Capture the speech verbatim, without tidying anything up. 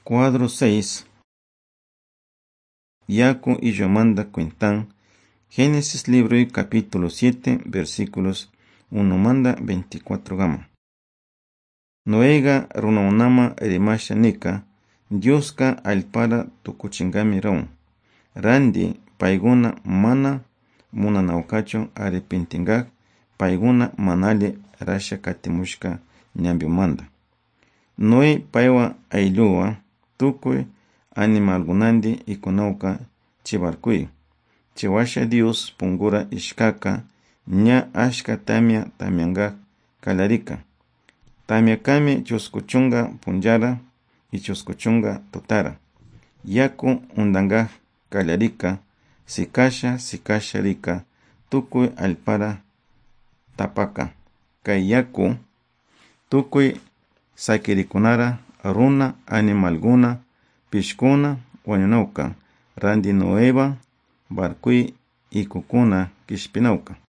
Cuadro seis. Yaku y Yomanda cuentan Génesis libro y capítulo siete versículos uno manda veinticuatro gama. Noega runaunama erimasha nika Dioska alpara tukuchingami raun. Randi paiguna mana munanaukacho arrepintingak paiguna manale rasha katimushka ñambiumanda. Noé paiwa aylluwa tukuy animalgunandi ikunauka chivarkuy. Chiwasha Dios pungura ishkaka ña ashka tamia tamiangak kalarika. Tamiakami chuskuchunga punjara y chuskuchunga tutara. Yaku undangak kalarika sikasha sikasha rika tukuy alpara tapaka. Kay yaku tukuy sakirikunara runa animalguna pishkuna wañunauka randi Noeva barkuy ikukuna kishpinauka.